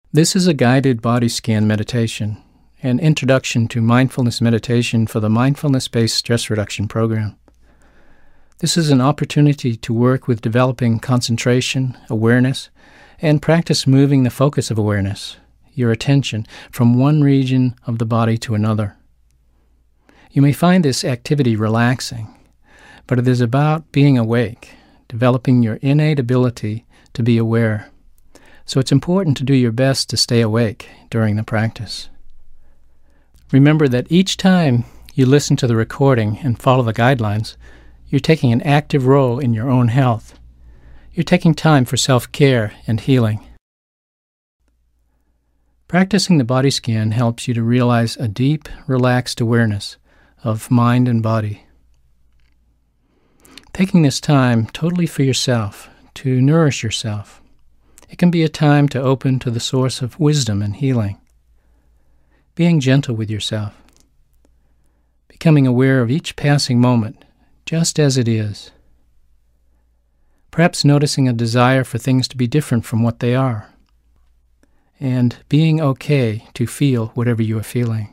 This is a guided body scan meditation, an introduction to mindfulness meditation for the Mindfulness-Based Stress Reduction Program. This is an opportunity to work with developing concentration, awareness, and practice moving the focus of awareness, your attention, from one region of the body to another. You may find this activity relaxing, but it is about being awake, developing your innate ability to be aware. So it's important to do your best to stay awake during the practice. Remember that each time you listen to the recording and follow the guidelines, you're taking an active role in your own health. You're taking time for self-care and healing. Practicing the body scan helps you to realize a deep, relaxed awareness of mind and body. Taking this time totally for yourself, to nourish yourself, it can be a time to open to the source of wisdom and healing. Being gentle with yourself, becoming aware of each passing moment, just as it is. Perhaps noticing a desire for things to be different from what they are, and being okay to feel whatever you are feeling.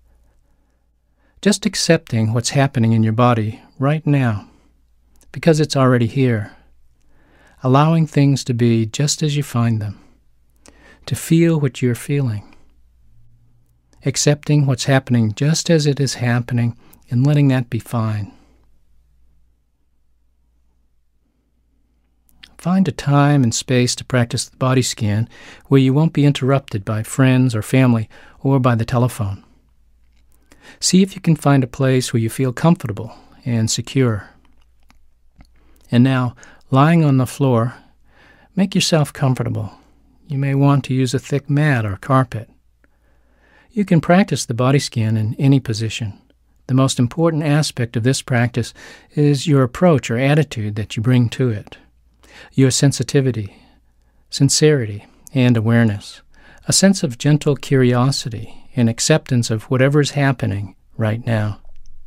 Just accepting what's happening in your body right now, because it's already here. Allowing things to be just as you find them, to feel what you're feeling. Accepting what's happening just as it is happening and letting that be fine. Find a time and space to practice the body scan where you won't be interrupted by friends or family or by the telephone. See if you can find a place where you feel comfortable and secure. And now, lying on the floor, make yourself comfortable. You may want to use a thick mat or carpet. You can practice the body scan in any position. The most important aspect of this practice is your approach or attitude that you bring to it. Your sensitivity, sincerity, and awareness. A sense of gentle curiosity and acceptance of whatever is happening right now.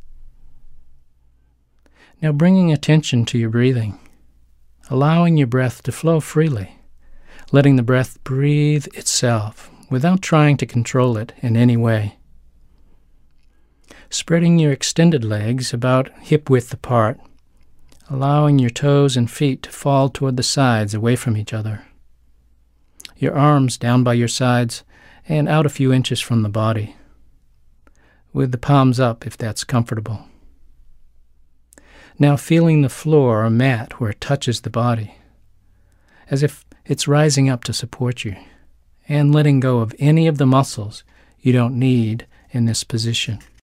Now bringing attention to your breathing. Allowing your breath to flow freely, letting the breath breathe itself without trying to control it in any way. Spreading your extended legs about hip-width apart, allowing your toes and feet to fall toward the sides away from each other. Your arms down by your sides and out a few inches from the body, with the palms up if that's comfortable. Now feeling the floor or mat where it touches the body, as if it's rising up to support you, and letting go of any of the muscles you don't need in this position.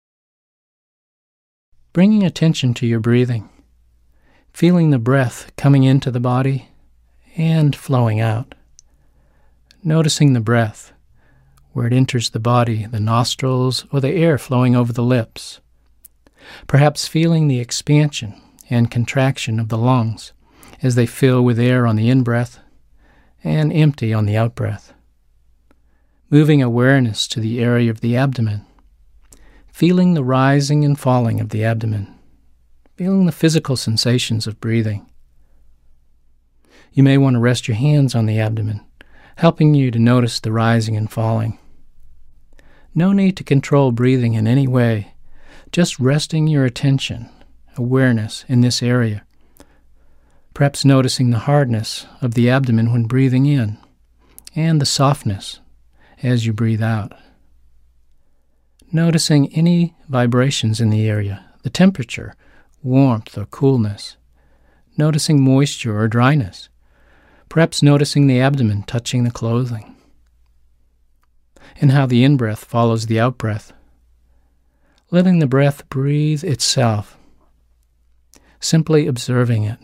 Bringing attention to your breathing, feeling the breath coming into the body and flowing out. Noticing the breath, where it enters the body, the nostrils, or the air flowing over the lips. Perhaps feeling the expansion and contraction of the lungs as they fill with air on the in-breath and empty on the out-breath. Moving awareness to the area of the abdomen, feeling the rising and falling of the abdomen, feeling the physical sensations of breathing. You may want to rest your hands on the abdomen, helping you to notice the rising and falling. No need to control breathing in any way. Just resting your attention, awareness in this area. Perhaps noticing the hardness of the abdomen when breathing in, and the softness as you breathe out. Noticing any vibrations in the area, the temperature, warmth or coolness. Noticing moisture or dryness. Perhaps noticing the abdomen touching the clothing. And how the in-breath follows the out-breath. Letting the breath breathe itself, simply observing it.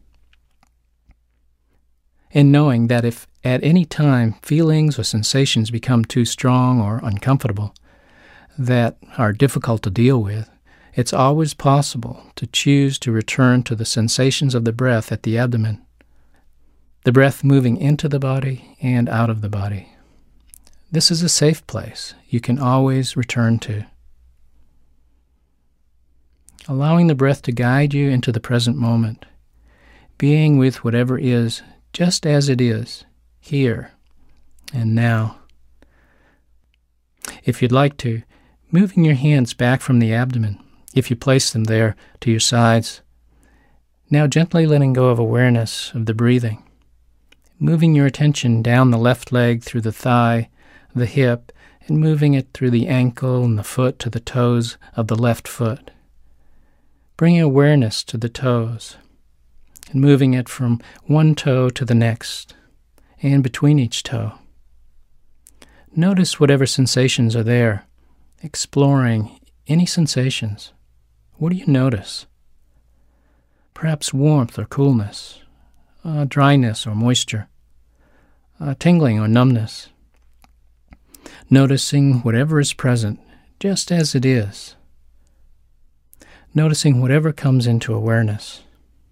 And knowing that if at any time feelings or sensations become too strong or uncomfortable, that are difficult to deal with, it's always possible to choose to return to the sensations of the breath at the abdomen, the breath moving into the body and out of the body. This is a safe place you can always return to. Allowing the breath to guide you into the present moment, being with whatever is just as it is, here, and now. If you'd like to, moving your hands back from the abdomen, if you place them there, to your sides. Now gently letting go of awareness of the breathing. Moving your attention down the left leg through the thigh, the hip, and moving it through the ankle and the foot to the toes of the left foot. Bringing awareness to the toes and moving it from one toe to the next and between each toe. Notice whatever sensations are there, exploring any sensations. What do you notice? Perhaps warmth or coolness, dryness or moisture, tingling or numbness. Noticing whatever is present just as it is. Noticing whatever comes into awareness.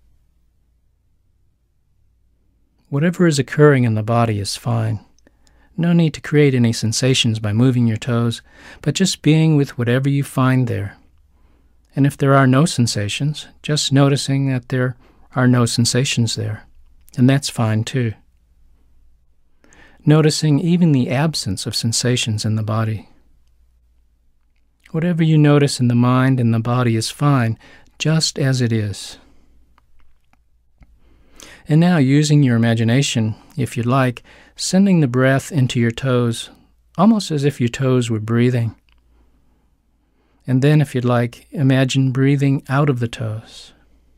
Whatever is occurring in the body is fine. No need to create any sensations by moving your toes, but just being with whatever you find there. And if there are no sensations, just noticing that there are no sensations there. And that's fine too. Noticing even the absence of sensations in the body. Whatever you notice in the mind and the body is fine, just as it is. And now, using your imagination, if you'd like, sending the breath into your toes, almost as if your toes were breathing. And then, if you'd like, imagine breathing out of the toes.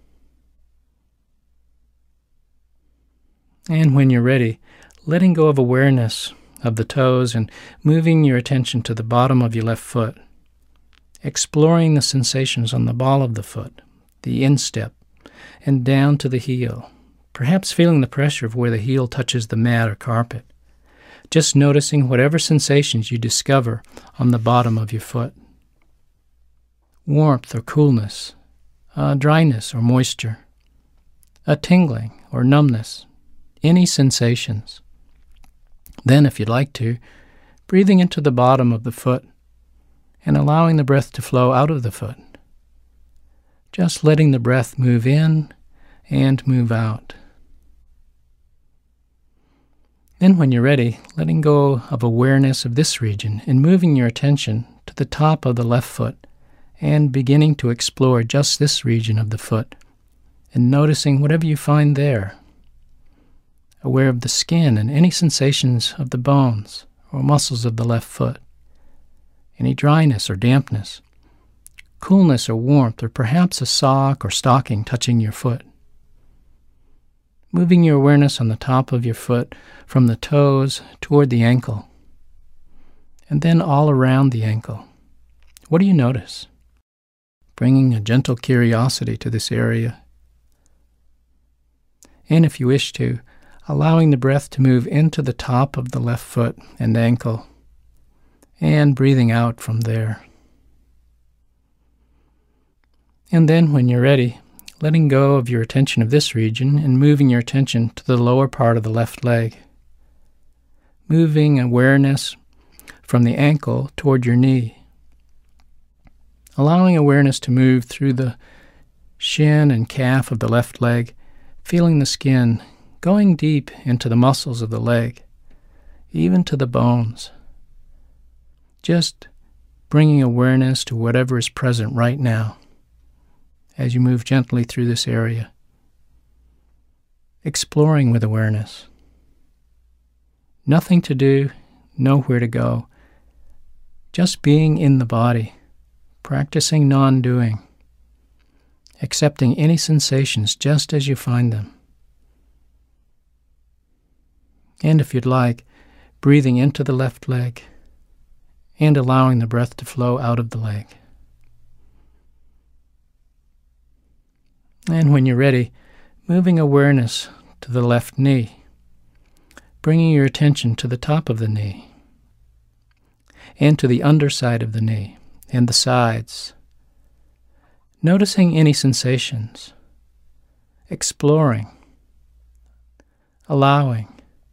And when you're ready, letting go of awareness of the toes and moving your attention to the bottom of your left foot, exploring the sensations on the ball of the foot, the instep, and down to the heel, perhaps feeling the pressure of where the heel touches the mat or carpet, just noticing whatever sensations you discover on the bottom of your foot. Warmth or coolness, dryness or moisture, a tingling or numbness, any sensations. Then, if you'd like to, breathing into the bottom of the foot and allowing the breath to flow out of the foot. Just letting the breath move in and move out. Then, when you're ready, letting go of awareness of this region and moving your attention to the top of the left foot and beginning to explore just this region of the foot and noticing whatever you find there. Aware of the skin and any sensations of the bones or muscles of the left foot. Any dryness or dampness, coolness or warmth, or perhaps a sock or stocking touching your foot. Moving your awareness on the top of your foot from the toes toward the ankle, and then all around the ankle. What do you notice? Bringing a gentle curiosity to this area. And if you wish to, allowing the breath to move into the top of the left foot and ankle, and breathing out from there. And then, when you're ready, letting go of your attention of this region and moving your attention to the lower part of the left leg. Moving awareness from the ankle toward your knee. Allowing awareness to move through the shin and calf of the left leg, feeling the skin going deep into the muscles of the leg, even to the bones. Just bringing awareness to whatever is present right now as you move gently through this area. Exploring with awareness. Nothing to do, nowhere to go. Just being in the body, practicing non-doing, accepting any sensations just as you find them. And if you'd like, breathing into the left leg and allowing the breath to flow out of the leg. And when you're ready, moving awareness to the left knee, bringing your attention to the top of the knee and to the underside of the knee and the sides, noticing any sensations, exploring, allowing,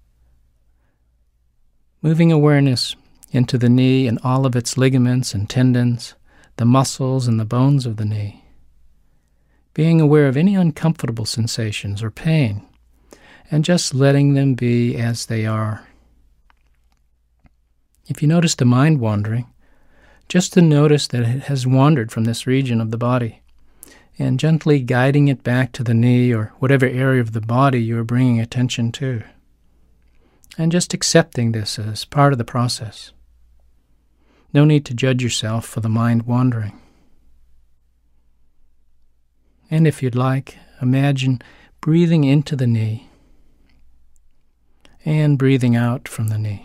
moving awareness into the knee and all of its ligaments and tendons, the muscles and the bones of the knee. Being aware of any uncomfortable sensations or pain, and just letting them be as they are. If you notice the mind wandering, just to notice that it has wandered from this region of the body, and gently guiding it back to the knee or whatever area of the body you are bringing attention to. And just accepting this as part of the process. No need to judge yourself for the mind wandering. And if you'd like, imagine breathing into the knee and breathing out from the knee.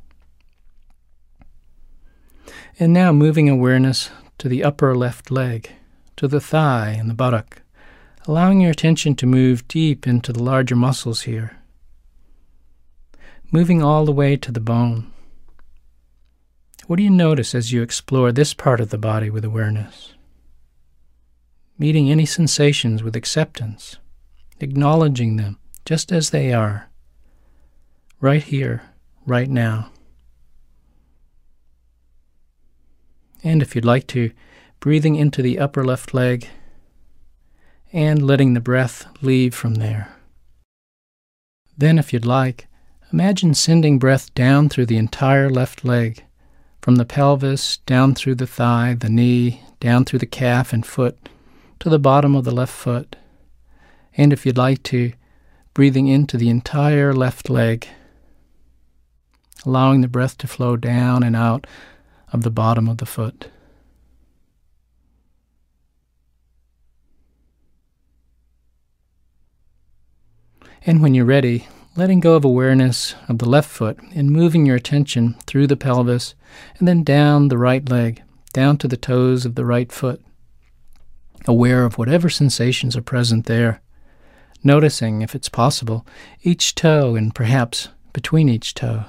And now moving awareness to the upper left leg, to the thigh and the buttock, allowing your attention to move deep into the larger muscles here, moving all the way to the bone. What do you notice as you explore this part of the body with awareness? Meeting any sensations with acceptance, acknowledging them just as they are, right here, right now. And if you'd like to, breathing into the upper left leg and letting the breath leave from there. Then, if you'd like, imagine sending breath down through the entire left leg, from the pelvis, down through the thigh, the knee, down through the calf and foot, to the bottom of the left foot. And if you'd like to, breathing into the entire left leg, allowing the breath to flow down and out of the bottom of the foot. And when you're ready, letting go of awareness of the left foot and moving your attention through the pelvis and then down the right leg, down to the toes of the right foot, aware of whatever sensations are present there, noticing, if it's possible, each toe and perhaps between each toe.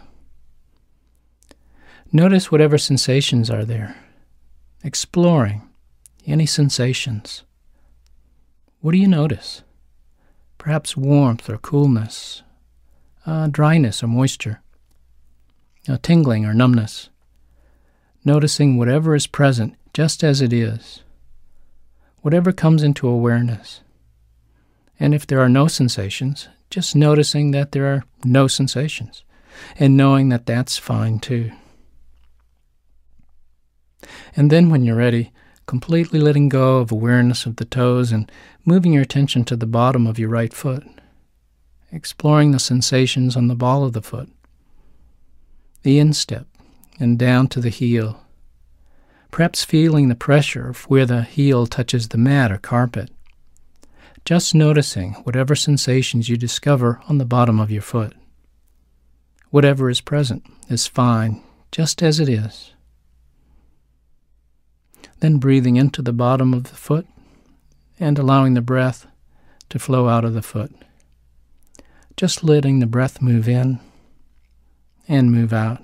Notice whatever sensations are there, exploring any sensations. What do you notice? Perhaps warmth or coolness, dryness or moisture, tingling or numbness. Noticing whatever is present just as it is, whatever comes into awareness. And if there are no sensations, just noticing that there are no sensations, and knowing that that's fine too. And then when you're ready, completely letting go of awareness of the toes and moving your attention to the bottom of your right foot, exploring the sensations on the ball of the foot, the instep, and down to the heel, perhaps feeling the pressure of where the heel touches the mat or carpet, just noticing whatever sensations you discover on the bottom of your foot. Whatever is present is fine, just as it is. Then breathing into the bottom of the foot and allowing the breath to flow out of the foot. Just letting the breath move in and move out.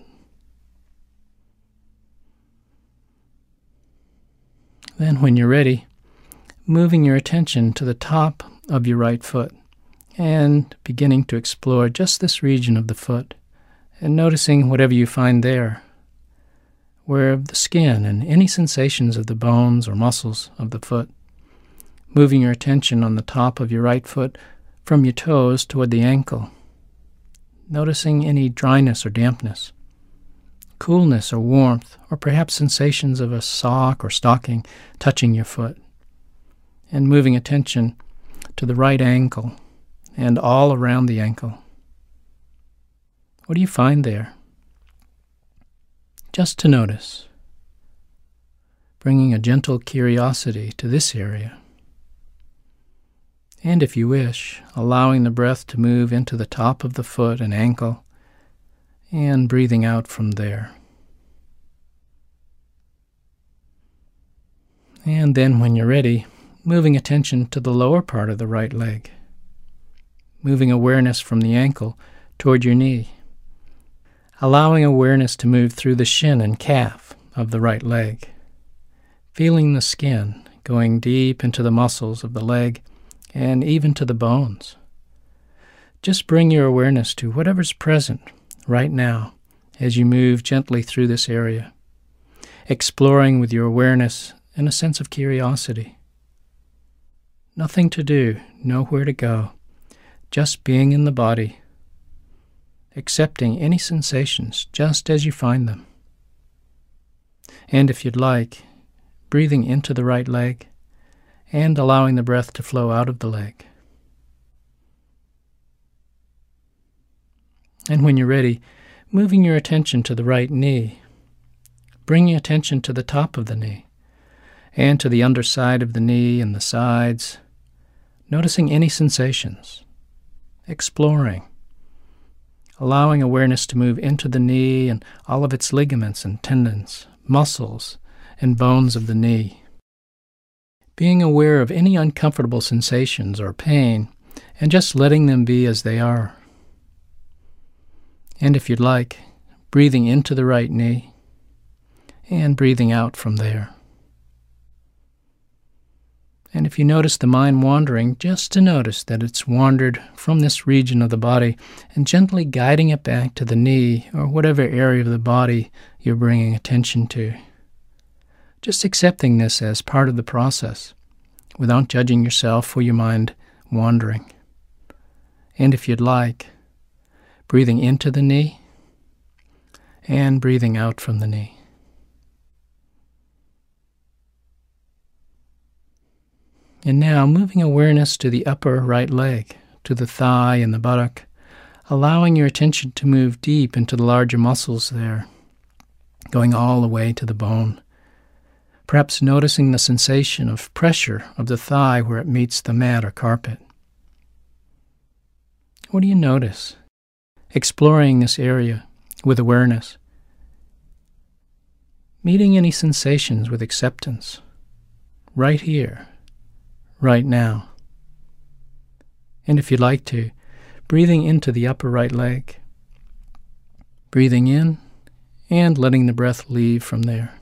Then when you're ready, moving your attention to the top of your right foot and beginning to explore just this region of the foot and noticing whatever you find there, aware of the skin and any sensations of the bones or muscles of the foot, moving your attention on the top of your right foot from your toes toward the ankle, noticing any dryness or dampness, coolness or warmth, or perhaps sensations of a sock or stocking touching your foot, and moving attention to the right ankle and all around the ankle. What do you find there? Just to notice, bringing a gentle curiosity to this area. And if you wish, allowing the breath to move into the top of the foot and ankle, and breathing out from there. And then when you're ready, moving attention to the lower part of the right leg, moving awareness from the ankle toward your knee, allowing awareness to move through the shin and calf of the right leg, feeling the skin going deep into the muscles of the leg and even to the bones. Just bring your awareness to whatever's present right now as you move gently through this area, exploring with your awareness and a sense of curiosity. Nothing to do, nowhere to go, just being in the body, accepting any sensations just as you find them. And if you'd like, breathing into the right leg and allowing the breath to flow out of the leg. And when you're ready, moving your attention to the right knee, bringing attention to the top of the knee and to the underside of the knee and the sides, noticing any sensations, exploring, allowing awareness to move into the knee and all of its ligaments and tendons, muscles, and bones of the knee. Being aware of any uncomfortable sensations or pain and just letting them be as they are. And if you'd like, breathing into the right knee and breathing out from there. And if you notice the mind wandering, just to notice that it's wandered from this region of the body and gently guiding it back to the knee or whatever area of the body you're bringing attention to. Just accepting this as part of the process without judging yourself for your mind wandering. And if you'd like, breathing into the knee and breathing out from the knee. And now moving awareness to the upper right leg, to the thigh and the buttock, allowing your attention to move deep into the larger muscles there, going all the way to the bone. Perhaps noticing the sensation of pressure of the thigh where it meets the mat or carpet. What do you notice? Exploring this area with awareness. Meeting any sensations with acceptance, right here, right now. And if you'd like to, breathing into the upper right leg, breathing in and letting the breath leave from there.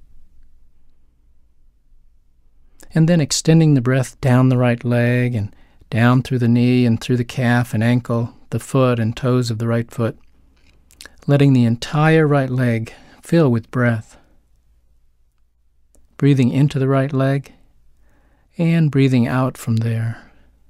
And then extending the breath down the right leg and down through the knee and through the calf and ankle, the foot and toes of the right foot, letting the entire right leg fill with breath. Breathing into the right leg and breathing out from there.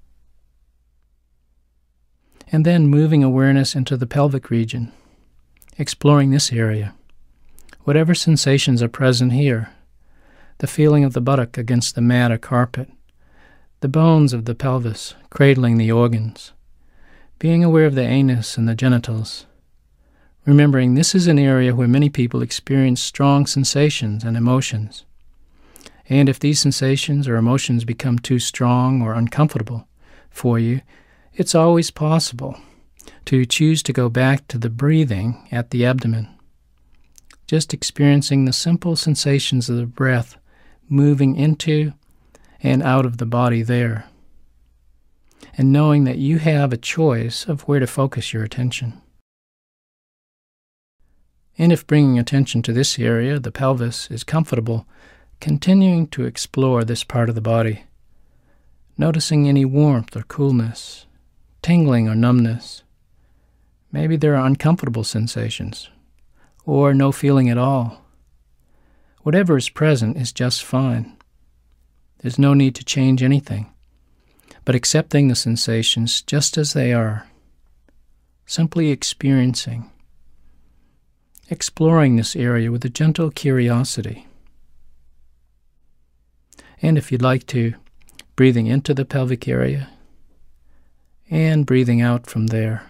And then moving awareness into the pelvic region, exploring this area. Whatever sensations are present here, the feeling of the buttock against the mat or carpet, the bones of the pelvis cradling the organs, being aware of the anus and the genitals, remembering this is an area where many people experience strong sensations and emotions. And if these sensations or emotions become too strong or uncomfortable for you, it's always possible to choose to go back to the breathing at the abdomen, just experiencing the simple sensations of the breath moving into and out of the body there, and knowing that you have a choice of where to focus your attention. And if bringing attention to this area, the pelvis, is comfortable, continuing to explore this part of the body, noticing any warmth or coolness, tingling or numbness. Maybe there are uncomfortable sensations, or no feeling at all. Whatever is present is just fine. There's no need to change anything, but accepting the sensations just as they are, simply experiencing, exploring this area with a gentle curiosity. And if you'd like to, breathing into the pelvic area and breathing out from there.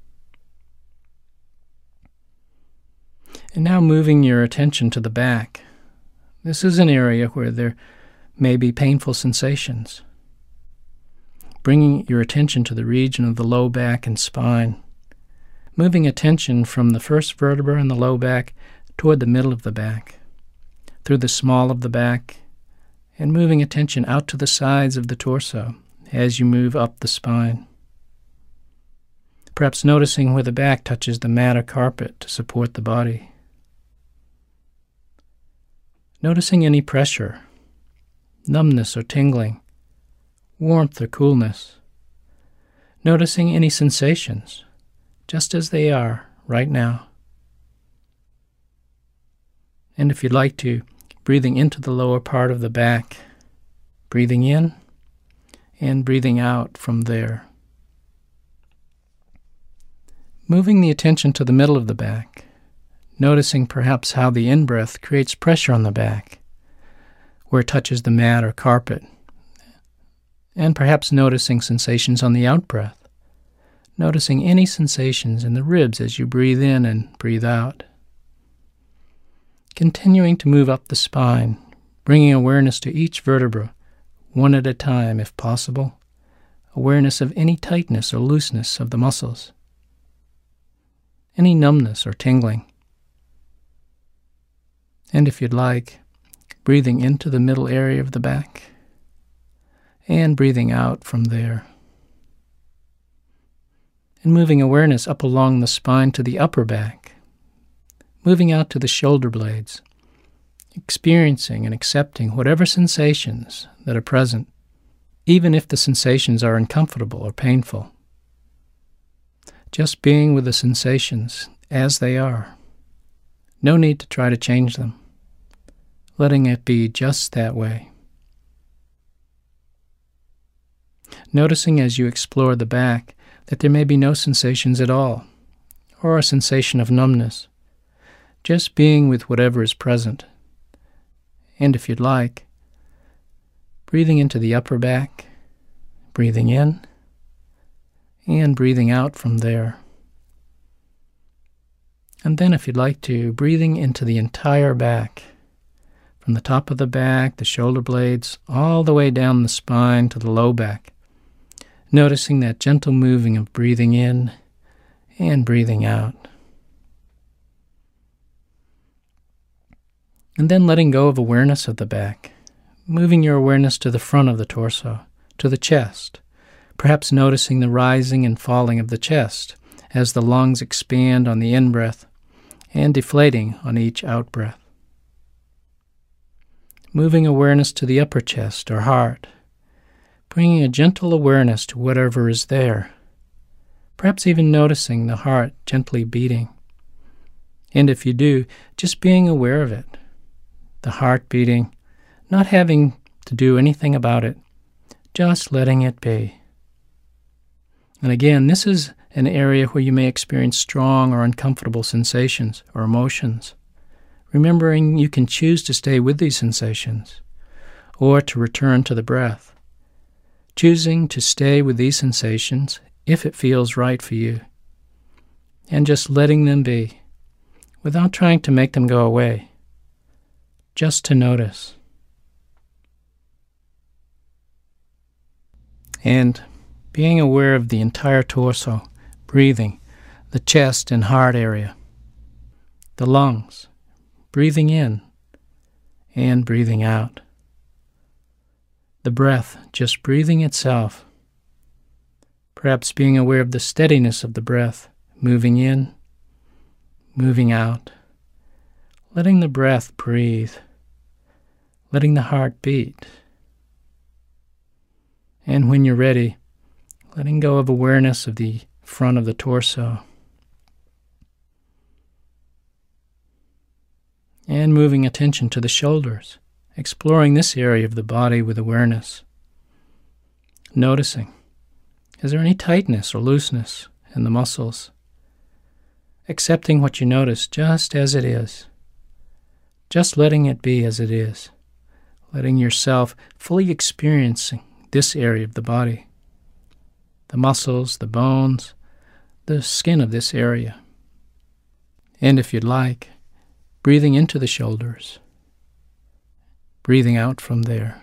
And now moving your attention to the back. This is an area where there may be painful sensations. Bringing your attention to the region of the low back and spine. Moving attention from the first vertebra in the low back toward the middle of the back, through the small of the back, and moving attention out to the sides of the torso as you move up the spine. Perhaps noticing where the back touches the mat or carpet to support the body. Noticing any pressure, numbness or tingling, warmth or coolness. Noticing any sensations, just as they are right now. And if you'd like to, breathing into the lower part of the back, breathing in and breathing out from there. Moving the attention to the middle of the back, noticing perhaps how the in-breath creates pressure on the back, where it touches the mat or carpet, and perhaps noticing sensations on the out-breath, noticing any sensations in the ribs as you breathe in and breathe out. Continuing to move up the spine, bringing awareness to each vertebra, one at a time if possible, awareness of any tightness or looseness of the muscles, any numbness or tingling. And if you'd like, breathing into the middle area of the back and breathing out from there. And moving awareness up along the spine to the upper back, moving out to the shoulder blades, experiencing and accepting whatever sensations that are present, even if the sensations are uncomfortable or painful. Just being with the sensations as they are. No need to try to change them. Letting it be just that way. Noticing as you explore the back that there may be no sensations at all, or a sensation of numbness. Just being with whatever is present. And if you'd like, breathing into the upper back, breathing in, and breathing out from there. And then if you'd like to, breathing into the entire back, from the top of the back, the shoulder blades, all the way down the spine to the low back, noticing that gentle moving of breathing in and breathing out. And then letting go of awareness of the back, moving your awareness to the front of the torso, to the chest, perhaps noticing the rising and falling of the chest as the lungs expand on the in-breath and deflating on each out-breath. Moving awareness to the upper chest or heart, bringing a gentle awareness to whatever is there, perhaps even noticing the heart gently beating. And if you do, just being aware of it, the heart beating, not having to do anything about it, just letting it be. And again, this is an area where you may experience strong or uncomfortable sensations or emotions. Remembering you can choose to stay with these sensations or to return to the breath. Choosing to stay with these sensations if it feels right for you. And just letting them be without trying to make them go away. Just to notice. And being aware of the entire torso, breathing, the chest and heart area, the lungs, breathing in and breathing out. The breath, just breathing itself. Perhaps being aware of the steadiness of the breath, moving in, moving out. Letting the breath breathe. Letting the heart beat. And when you're ready, letting go of awareness of the front of the torso. And moving attention to the shoulders, exploring this area of the body with awareness. Noticing, is there any tightness or looseness in the muscles? Accepting what you notice just as it is. Just letting it be as it is. Letting yourself fully experiencing this area of the body. The muscles, the bones, the skin of this area. And if you'd like, breathing into the shoulders, breathing out from there,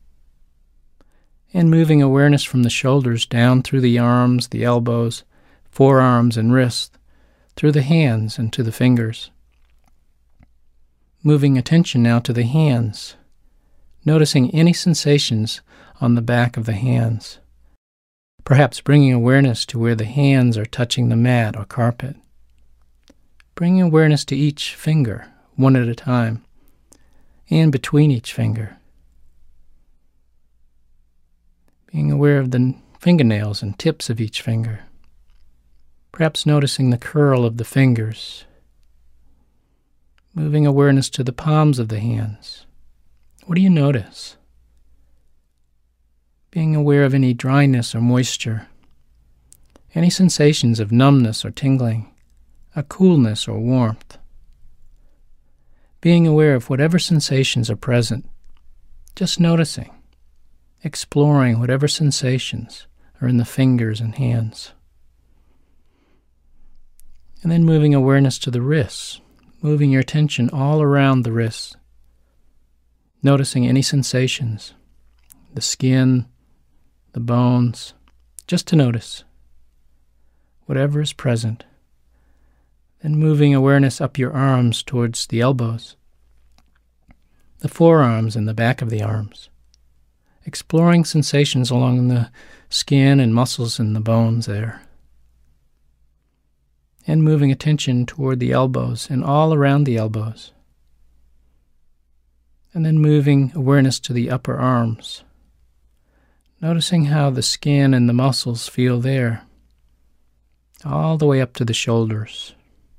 and moving awareness from the shoulders down through the arms, the elbows, forearms and wrists, through the hands and to the fingers. Moving attention now to the hands, noticing any sensations on the back of the hands, perhaps bringing awareness to where the hands are touching the mat or carpet. Bringing awareness to each finger, one at a time, and between each finger. Being aware of the fingernails and tips of each finger. Perhaps noticing the curl of the fingers. Moving awareness to the palms of the hands. What do you notice? Being aware of any dryness or moisture. Any sensations of numbness or tingling, a coolness or warmth. being aware of whatever sensations are present, just noticing, exploring whatever sensations are in the fingers and hands. And then moving awareness to the wrists, moving your attention all around the wrists, noticing any sensations, the skin, the bones, just to notice whatever is present. Then moving awareness up your arms towards the elbows, the forearms and the back of the arms, exploring sensations along the skin and muscles and the bones there. And moving attention toward the elbows and all around the elbows. And then moving awareness to the upper arms, noticing how the skin and the muscles feel there, all the way up to the shoulders.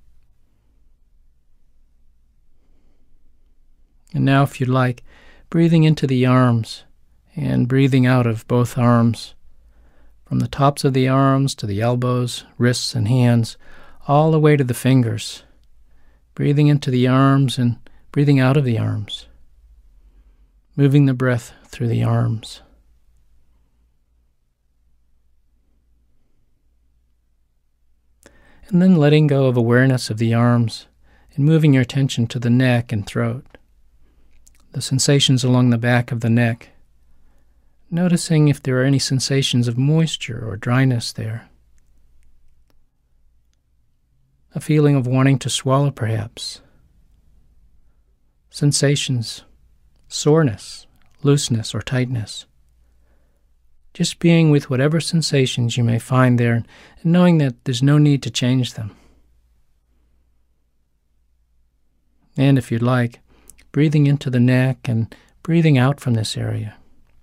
And now, if you'd like, breathing into the arms and breathing out of both arms, from the tops of the arms to the elbows, wrists, and hands, all the way to the fingers, breathing into the arms and breathing out of the arms, moving the breath through the arms. And then letting go of awareness of the arms and moving your attention to the neck and throat, the sensations along the back of the neck, noticing if there are any sensations of moisture or dryness there. A feeling of wanting to swallow, perhaps. Sensations, soreness, looseness, or tightness. Just being with whatever sensations you may find there and knowing that there's no need to change them. And if you'd like, breathing into the neck and breathing out from this area.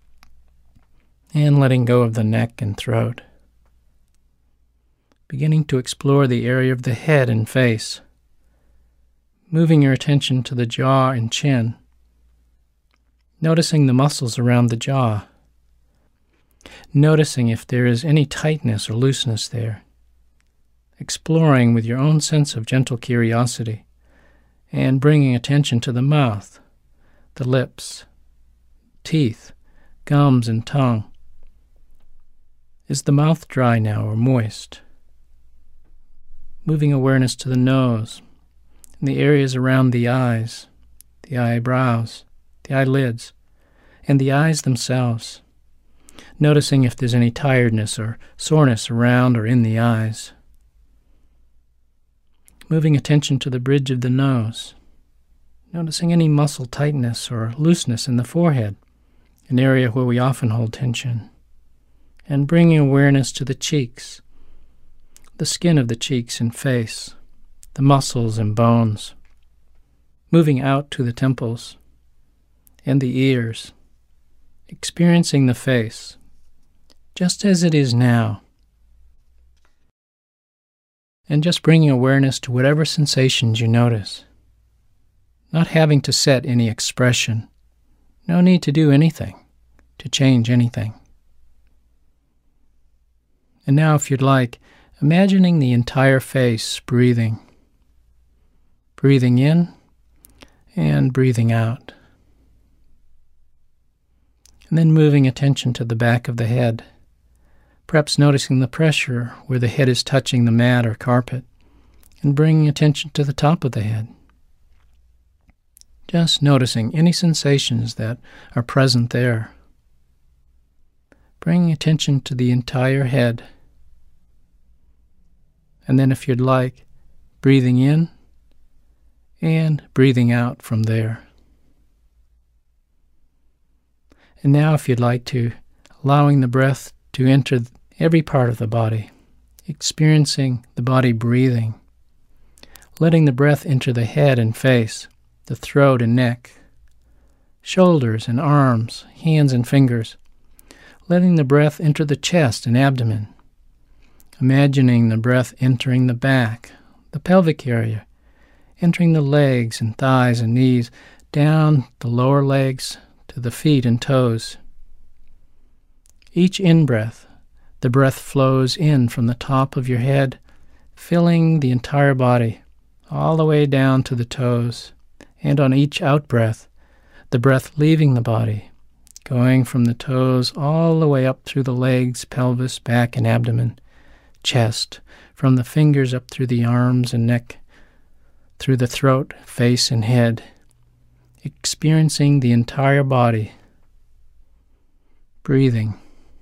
And letting go of the neck and throat. Beginning to explore the area of the head and face. Moving your attention to the jaw and chin. Noticing the muscles around the jaw. Noticing if there is any tightness or looseness there. Exploring with your own sense of gentle curiosity. And bringing attention to the mouth, the lips, teeth, gums, and tongue. Is the mouth dry now or moist? Moving awareness to the nose and the areas around the eyes, the eyebrows, the eyelids, and the eyes themselves. Noticing if there's any tiredness or soreness around or in the eyes. Moving attention to the bridge of the nose. Noticing any muscle tightness or looseness in the forehead, an area where we often hold tension. And bringing awareness to the cheeks, the skin of the cheeks and face, the muscles and bones. Moving out to the temples and the ears, experiencing the face, just as it is now. And just bringing awareness to whatever sensations you notice. Not having to set any expression. No need to do anything, to change anything. And now, if you'd like, imagining the entire face breathing. Breathing in and breathing out. And then moving attention to the back of the head. Perhaps noticing the pressure where the head is touching the mat or carpet, and bringing attention to the top of the head. Just noticing any sensations that are present there. Bringing attention to the entire head. And then, if you'd like, breathing in and breathing out from there. And now, if you'd like to, allowing the breath to enter every part of the body, experiencing the body breathing, letting the breath enter the head and face, the throat and neck, shoulders and arms, hands and fingers, letting the breath enter the chest and abdomen, imagining the breath entering the back, the pelvic area, entering the legs and thighs and knees, down the lower legs to the feet and toes. Each in-breath, the breath flows in from the top of your head, filling the entire body, all the way down to the toes, And on each out-breath, the breath leaving the body, going from the toes all the way up through the legs, pelvis, back, and abdomen, chest, from the fingers up through the arms and neck, through the throat, face, and head, experiencing the entire body, breathing,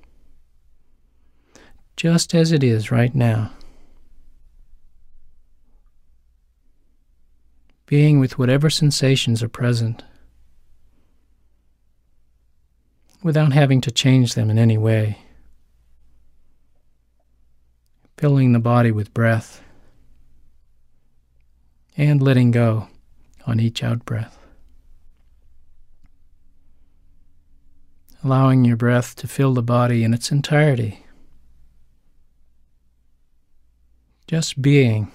just as it is right now. Being with whatever sensations are present, without having to change them in any way. Filling the body with breath and letting go on each out-breath. Allowing your breath to fill the body in its entirety. Just being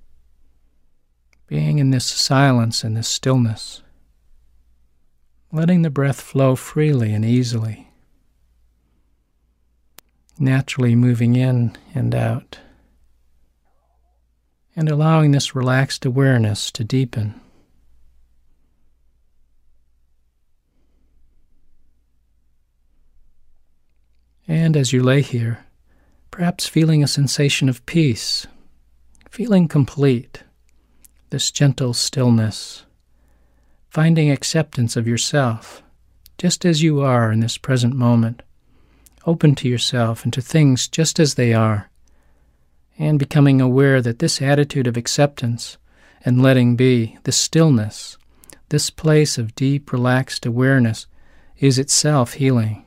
in this silence and this stillness. Letting the breath flow freely and easily, naturally moving in and out, and allowing this relaxed awareness to deepen. And as you lay here, perhaps feeling a sensation of peace, feeling complete, this gentle stillness, finding acceptance of yourself, just as you are in this present moment, open to yourself and to things just as they are, and becoming aware that this attitude of acceptance and letting be, this stillness, this place of deep, relaxed awareness, is itself healing.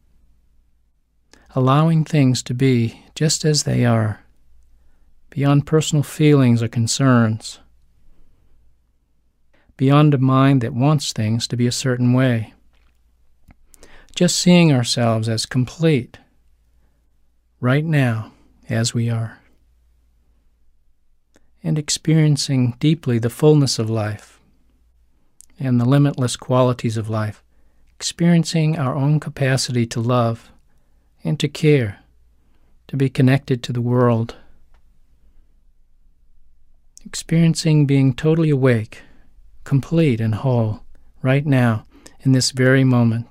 Allowing things to be just as they are, beyond personal feelings or concerns, beyond a mind that wants things to be a certain way. Just seeing ourselves as complete, right now, as we are. And experiencing deeply the fullness of life and the limitless qualities of life. Experiencing our own capacity to love and to care, to be connected to the world. Experiencing being totally awake, complete and whole, right now, in this very moment.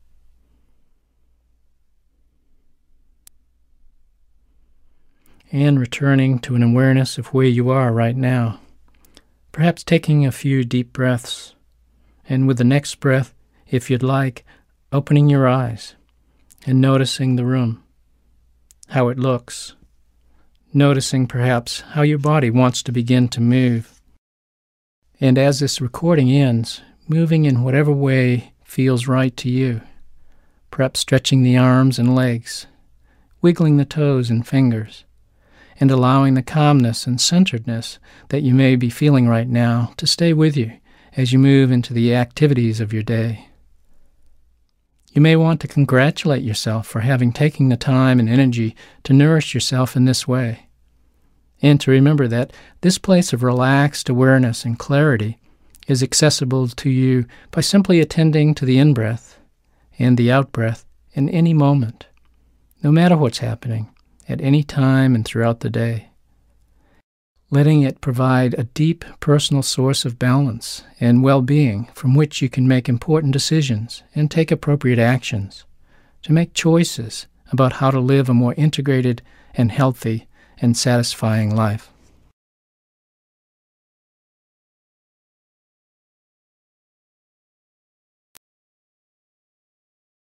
And returning to an awareness of where you are right now. Perhaps taking a few deep breaths, and with the next breath, if you'd like, opening your eyes and noticing the room, how it looks, noticing perhaps how your body wants to begin to move. And as this recording ends, moving in whatever way feels right to you, perhaps stretching the arms and legs, wiggling the toes and fingers, and allowing the calmness and centeredness that you may be feeling right now to stay with you as you move into the activities of your day. You may want to congratulate yourself for having taken the time and energy to nourish yourself in this way, and to remember that this place of relaxed awareness and clarity is accessible to you by simply attending to the in-breath and the out-breath in any moment, no matter what's happening, at any time and throughout the day. Letting it provide a deep personal source of balance and well-being from which you can make important decisions and take appropriate actions to make choices about how to live a more integrated and healthy and satisfying life.